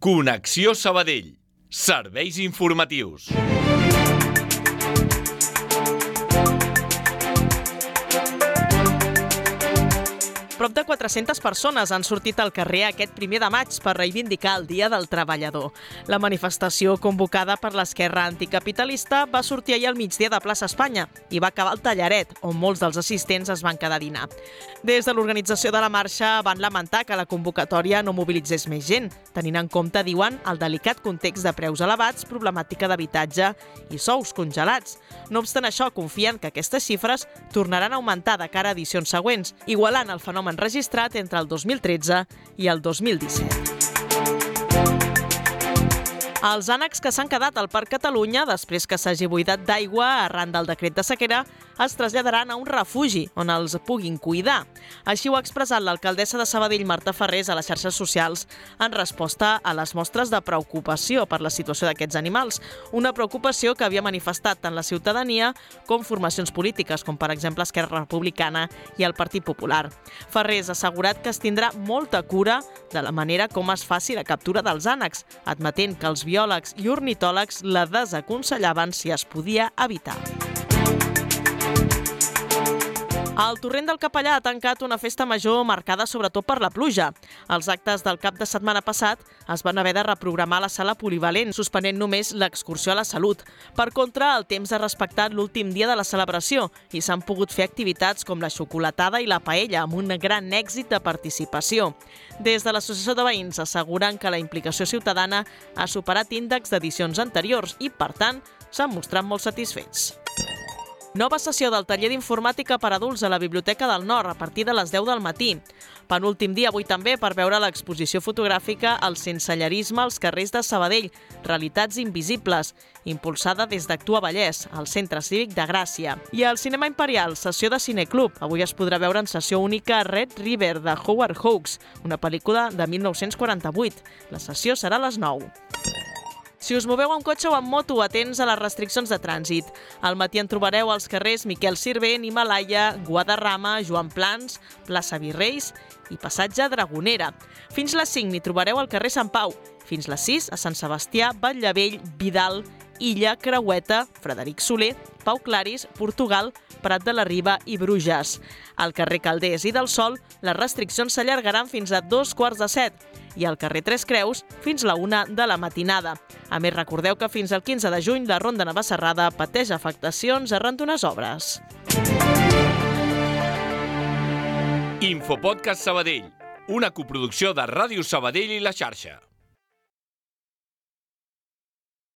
Connexió Sabadell. Serveis informatius. Prop de 400 persones han sortit al carrer aquest 1 de maig per reivindicar el Dia del Treballador. La manifestació convocada per l'esquerra anticapitalista va sortir ahir al migdia de plaça Espanya i va acabar al Tallaret, on molts dels assistents es van quedar a dinar. Des de l'organització de la marxa van lamentar que la convocatòria no mobilitzés més gent, tenint en compte, diuen, el delicat context de preus elevats, problemàtica d'habitatge i sous congelats. No obstant això, confien que aquestes xifres tornaran a augmentar de cara a edicions següents, igualant el fenomen registrat entre el 2013 i el 2017. Els ànecs que s'han quedat al Parc Catalunya després que s'hagi buidat d'aigua arran del decret de sequera es traslladaran a un refugi on els puguin cuidar. Així ho ha expressat l'alcaldessa de Sabadell, Marta Ferrés, a les xarxes socials en resposta a les mostres de preocupació per la situació d'aquests animals. Una preocupació que havia manifestat tant la ciutadania com formacions polítiques, com per exemple Esquerra Republicana i el Partit Popular. Ferrés ha assegurat que es tindrà molta cura de la manera com es faci la captura dels ànecs, admetent que els biòlegs i ornitòlegs la desaconsellaven si es podia evitar. El Torrent del Capellà ha tancat una festa major marcada sobretot per la pluja. Els actes del cap de setmana passat es van haver de reprogramar a la sala polivalent, suspenent només l'excursió a la Salut. Per contra, el temps ha respectat l'últim dia de la celebració i s'han pogut fer activitats com la xocolatada i la paella, amb un gran èxit de participació. Des de l'Associació de Veïns asseguren que la implicació ciutadana ha superat índexs d'edicions anteriors i, per tant, s'han mostrat molt satisfets. Nova sessió del taller d'informàtica per adults a la Biblioteca del Nord a partir de les 10 del matí. Penúltim dia avui també per veure l'exposició fotogràfica El sensellerisme als carrers de Sabadell, realitats invisibles, impulsada des d'Actua Vallès, al Centre Cívic de Gràcia. I al Cinema Imperial, sessió de cineclub. Avui es podrà veure en sessió única Red River, de Howard Hawks, una pel·lícula de 1948. La sessió serà a les 9. Si us moveu amb cotxe o amb moto, atents a les restriccions de trànsit. Al matí en trobareu als carrers Miquel Sirvent, Himalaya, Guadarrama, Joan Plans, plaça Virreis i passatge Dragonera. Fins les 5 n'hi trobareu al carrer Sant Pau. Fins les 6 a Sant Sebastià, Batllevell, Vidal, Illa, Creueta, Frederic Soler, Pau Claris, Portugal, Prat de la Riba i Bruges. Al carrer Calders i del Sol, les restriccions s'allargaran fins a 2:45 i al carrer Tres Creus fins la 1 de la matinada. A més, recordeu que fins al 15 de juny la Ronda Navacerrada pateix afectacions arran d'unes obres. Infopodcast Sabadell, una coproducció de Ràdio Sabadell i La Xarxa.